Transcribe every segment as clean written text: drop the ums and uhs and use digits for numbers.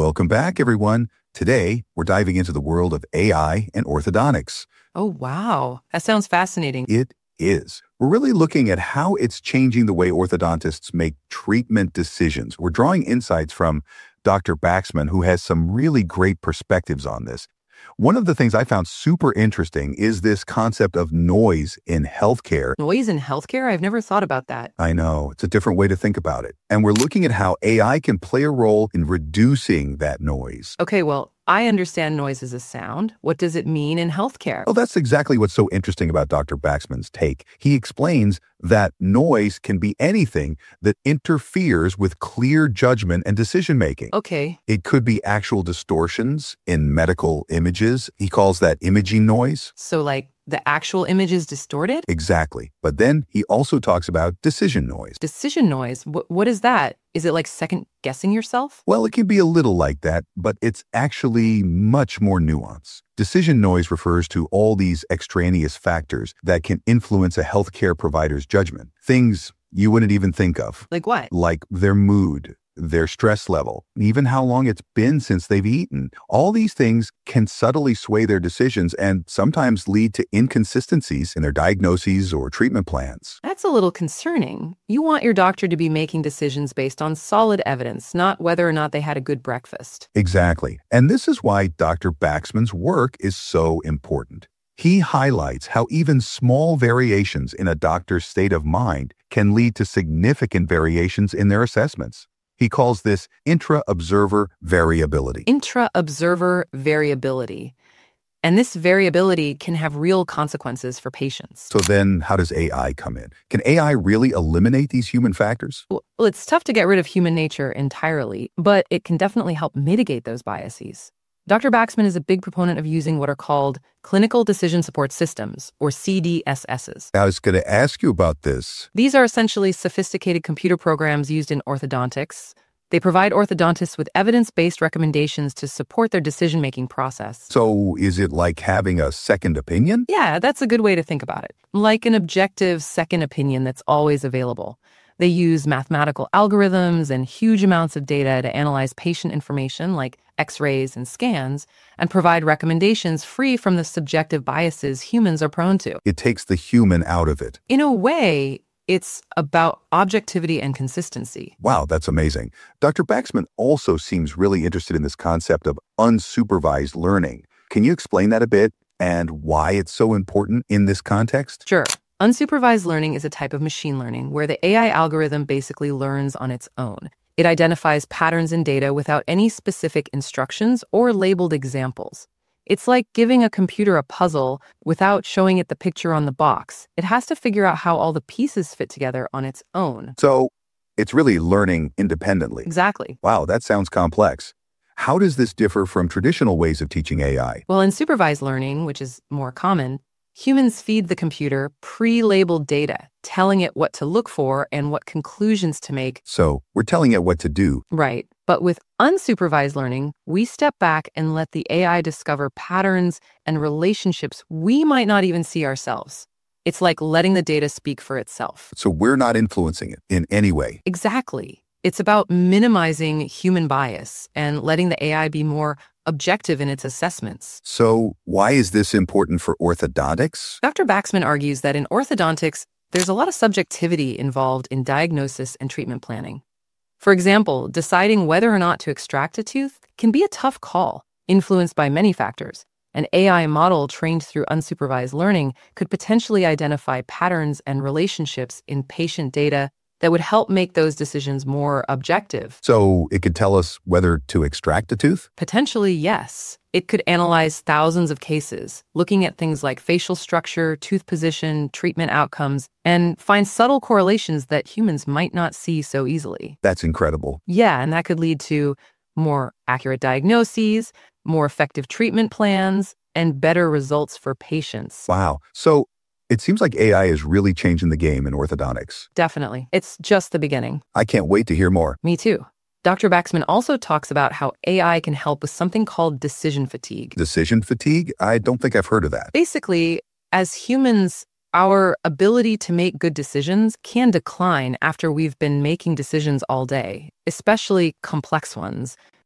Welcome back, everyone. Today, we're diving into the world of AI and orthodontics. Oh, wow. That sounds fascinating. It is. We're really looking at how it's changing the way orthodontists make treatment decisions. We're drawing insights from Dr. Baxman, who has some really great perspectives on this. One of the things I found super interesting is this concept of noise in healthcare. Noise in healthcare? I've never thought about that. I know, it's a different way to think about it. And we're looking at how AI can play a role in reducing that noise. Okay, well, I understand noise is a sound. What does it mean in healthcare? Well, that's exactly what's so interesting about Dr. Baxman's take. He explains that noise can be anything that interferes with clear judgment and decision-making. Okay. It could be actual distortions in medical images. He calls that imaging noise. So, like, the actual image is distorted? Exactly. But then he also talks about decision noise. Decision noise? What is that? Is it like second-guessing yourself? Well, it can be a little like that, but it's actually much more nuanced. Decision noise refers to all these extraneous factors that can influence a healthcare provider's judgment. Things you wouldn't even think of. Like what? Like their mood, their stress level, even how long it's been since they've eaten. All these things can subtly sway their decisions and sometimes lead to inconsistencies in their diagnoses or treatment plans. That's a little concerning. You want your doctor to be making decisions based on solid evidence, not whether or not they had a good breakfast. Exactly. And this is why Dr. Baxman's work is so important. He highlights how even small variations in a doctor's state of mind can lead to significant variations in their assessments. He calls this intra-observer variability. Intra-observer variability. And this variability can have real consequences for patients. So then how does AI come in? Can AI really eliminate these human factors? Well, it's tough to get rid of human nature entirely, but it can definitely help mitigate those biases. Dr. Baxman is a big proponent of using what are called clinical decision support systems, or CDSSs. I was going to ask you about this. These are essentially sophisticated computer programs used in orthodontics. They provide orthodontists with evidence-based recommendations to support their decision-making process. So is it like having a second opinion? Yeah, that's a good way to think about it. Like an objective second opinion that's always available. They use mathematical algorithms and huge amounts of data to analyze patient information like X-rays and scans and provide recommendations free from the subjective biases humans are prone to. It takes the human out of it. In a way, it's about objectivity and consistency. Wow, that's amazing. Dr. Baxman also seems really interested in this concept of unsupervised learning. Can you explain that a bit and why it's so important in this context? Sure. Unsupervised learning is a type of machine learning where the AI algorithm basically learns on its own. It identifies patterns in data without any specific instructions or labeled examples. It's like giving a computer a puzzle without showing it the picture on the box. It has to figure out how all the pieces fit together on its own. So it's really learning independently. Exactly. Wow, that sounds complex. How does this differ from traditional ways of teaching AI? Well, in supervised learning, which is more common, humans feed the computer pre-labeled data, telling it what to look for and what conclusions to make. So we're telling it what to do. Right. But with unsupervised learning, we step back and let the AI discover patterns and relationships we might not even see ourselves. It's like letting the data speak for itself. So we're not influencing it in any way. Exactly. It's about minimizing human bias and letting the AI be more objective in its assessments. So why is this important for orthodontics? Dr. Baxman argues that in orthodontics, there's a lot of subjectivity involved in diagnosis and treatment planning. For example, deciding whether or not to extract a tooth can be a tough call, influenced by many factors. An AI model trained through unsupervised learning could potentially identify patterns and relationships in patient data that would help make those decisions more objective. So it could tell us whether to extract a tooth? Potentially, yes. It could analyze thousands of cases, looking at things like facial structure, tooth position, treatment outcomes, and find subtle correlations that humans might not see so easily. That's incredible. Yeah, and that could lead to more accurate diagnoses, more effective treatment plans, and better results for patients. Wow. So it seems like AI is really changing the game in orthodontics. Definitely. It's just the beginning. I can't wait to hear more. Me too. Dr. Baxman also talks about how AI can help with something called decision fatigue. Decision fatigue? I don't think I've heard of that. Basically, as humans, our ability to make good decisions can decline after we've been making decisions all day, especially complex ones.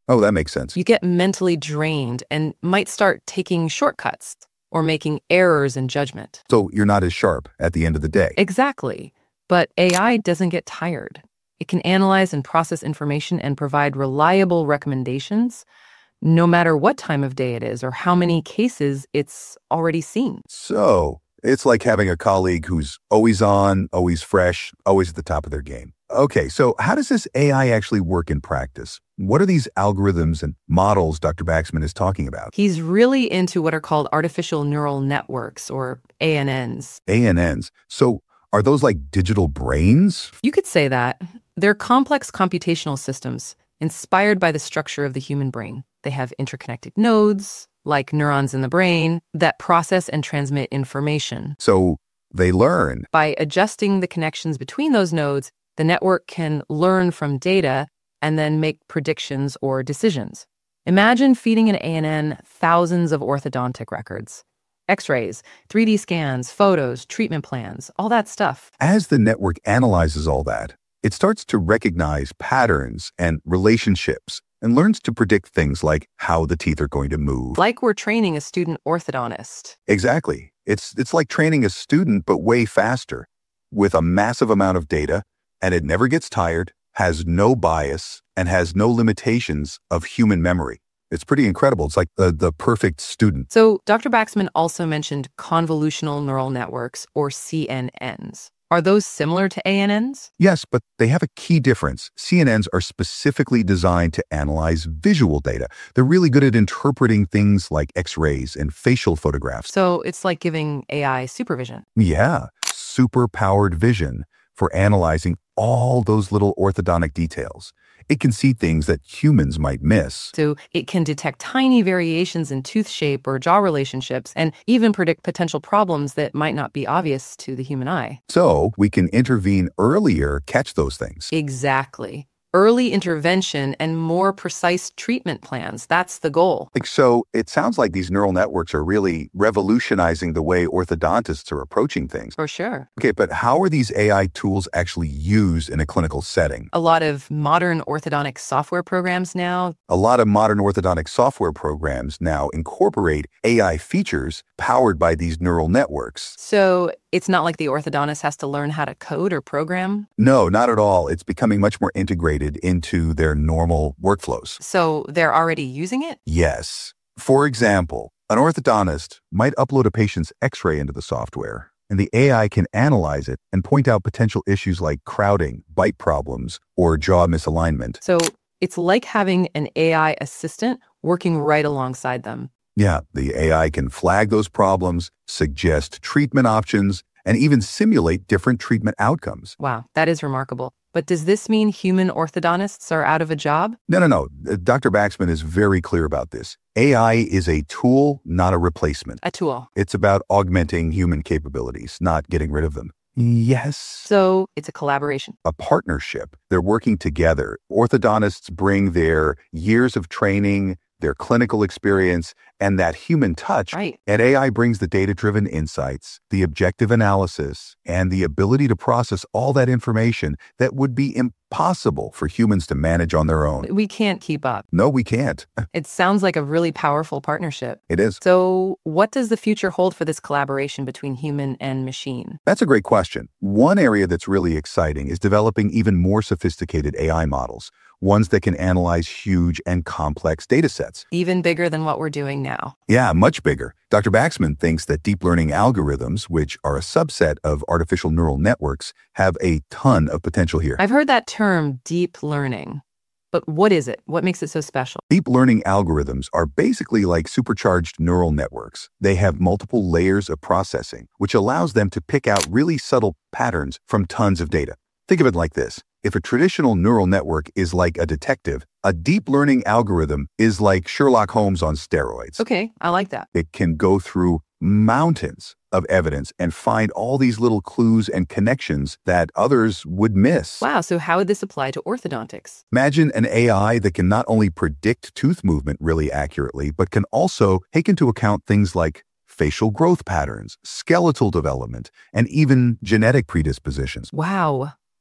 Oh, that makes sense. You get mentally drained and might start taking shortcuts or making errors in judgment. So you're not as sharp at the end of the day. Exactly. But AI doesn't get tired. It can analyze and process information and provide reliable recommendations, no matter what time of day it is or how many cases it's already seen. So it's like having a colleague who's always on, always fresh, always at the top of their game. Okay, so how does this AI actually work in practice? What are these algorithms and models Dr. Baxman is talking about? He's really into what are called artificial neural networks, or ANNs. ANNs. So are those like digital brains? You could say that. They're complex computational systems inspired by the structure of the human brain. They have interconnected nodes, like neurons in the brain, that process and transmit information. So they learn. By adjusting the connections between those nodes, the network can learn from data and then make predictions or decisions. Imagine feeding an ANN thousands of orthodontic records. X-rays, 3D scans, photos, treatment plans, all that stuff. As the network analyzes all that, it starts to recognize patterns and relationships and learns to predict things like how the teeth are going to move. Like we're training a student orthodontist. Exactly. It's like training a student, but way faster, with a massive amount of data, and it never gets tired, has no bias, and has no limitations of human memory. It's pretty incredible. It's like the perfect student. So Dr. Baxman also mentioned convolutional neural networks, or CNNs. Are those similar to ANNs? Yes, but they have a key difference. CNNs are specifically designed to analyze visual data. They're really good at interpreting things like X-rays and facial photographs. So it's like giving AI supervision. Yeah, super-powered vision for analyzing all those little orthodontic details. It can see things that humans might miss. So it can detect tiny variations in tooth shape or jaw relationships and even predict potential problems that might not be obvious to the human eye. So we can intervene earlier, catch those things. Exactly. Early intervention and more precise treatment plans. That's the goal. So it sounds like these neural networks are really revolutionizing the way orthodontists are approaching things. For sure. Okay, but how are these AI tools actually used in a clinical setting? A lot of modern orthodontic software programs now. A lot of modern orthodontic software programs now incorporate AI features powered by these neural networks. So it's not like the orthodontist has to learn how to code or program? No, not at all. It's becoming much more integrated into their normal workflows. So they're already using it? Yes. For example, an orthodontist might upload a patient's X-ray into the software, and the AI can analyze it and point out potential issues like crowding, bite problems, or jaw misalignment. So it's like having an AI assistant working right alongside them. Yeah, the AI can flag those problems, suggest treatment options, and even simulate different treatment outcomes. Wow, that is remarkable. But does this mean human orthodontists are out of a job? No. Dr. Baxman is very clear about this. AI is a tool, not a replacement. A tool. It's about augmenting human capabilities, not getting rid of them. Yes. So it's a collaboration. A partnership. They're working together. Orthodontists bring their years of training, their clinical experience, and that human touch. Right. And AI brings the data-driven insights, the objective analysis, and the ability to process all that information that would be impossible for humans to manage on their own. We can't keep up. No, we can't. It sounds like a really powerful partnership. It is. So what does the future hold for this collaboration between human and machine? That's a great question. One area that's really exciting is developing even more sophisticated AI models, ones that can analyze huge and complex data sets. Even bigger than what we're doing now. Yeah, much bigger. Dr. Baxman thinks that deep learning algorithms, which are a subset of artificial neural networks, have a ton of potential here. I've heard that term, deep learning. But what is it? What makes it so special? Deep learning algorithms are basically like supercharged neural networks. They have multiple layers of processing, which allows them to pick out really subtle patterns from tons of data. Think of it like this. If a traditional neural network is like a detective, a deep learning algorithm is like Sherlock Holmes on steroids. Okay, I like that. It can go through mountains of evidence and find all these little clues and connections that others would miss. Wow, so how would this apply to orthodontics? Imagine an AI that can not only predict tooth movement really accurately, but can also take into account things like facial growth patterns, skeletal development, and even genetic predispositions. Wow.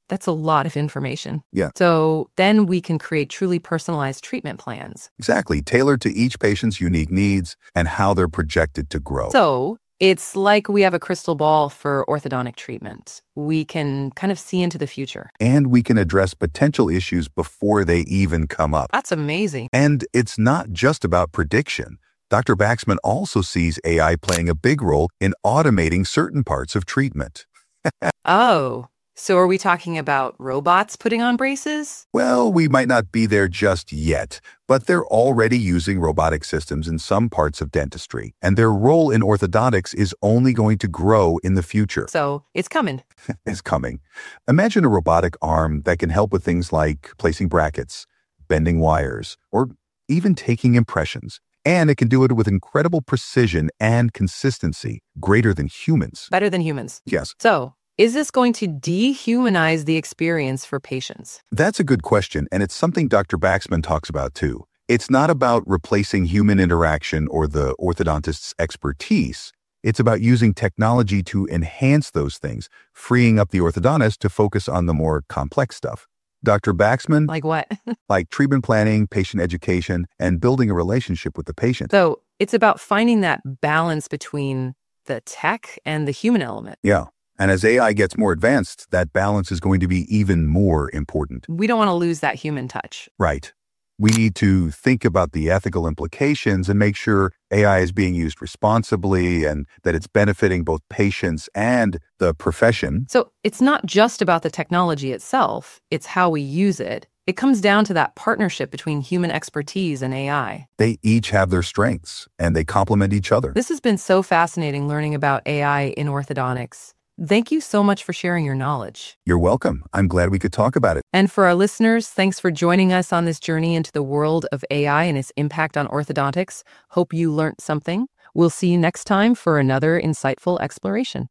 That's a lot of information. Yeah. So then we can create truly personalized treatment plans. Exactly, tailored to each patient's unique needs and how they're projected to grow. So it's like we have a crystal ball for orthodontic treatment. We can kind of see into the future. And we can address potential issues before they even come up. That's amazing. And it's not just about prediction. Dr. Baxman also sees AI playing a big role in automating certain parts of treatment. Oh, so are we talking about robots putting on braces? Well, we might not be there just yet, but they're already using robotic systems in some parts of dentistry, and their role in orthodontics is only going to grow in the future. So it's coming. It's coming. Imagine a robotic arm that can help with things like placing brackets, bending wires, or even taking impressions. And it can do it with incredible precision and consistency, greater than humans. Better than humans. Yes. So is this going to dehumanize the experience for patients? That's a good question, and it's something Dr. Baxman talks about too. It's not about replacing human interaction or the orthodontist's expertise. It's about using technology to enhance those things, freeing up the orthodontist to focus on the more complex stuff. Dr. Baxman, Like what? like treatment planning, patient education, and building a relationship with the patient. So it's about finding that balance between the tech and the human element. Yeah. And as AI gets more advanced, that balance is going to be even more important. We don't want to lose that human touch. Right. We need to think about the ethical implications and make sure AI is being used responsibly and that it's benefiting both patients and the profession. So it's not just about the technology itself, it's how we use it. It comes down to that partnership between human expertise and AI. They each have their strengths and they complement each other. This has been so fascinating learning about AI in orthodontics. Thank you so much for sharing your knowledge. You're welcome. I'm glad we could talk about it. And for our listeners, thanks for joining us on this journey into the world of AI and its impact on orthodontics. Hope you learned something. We'll see you next time for another insightful exploration.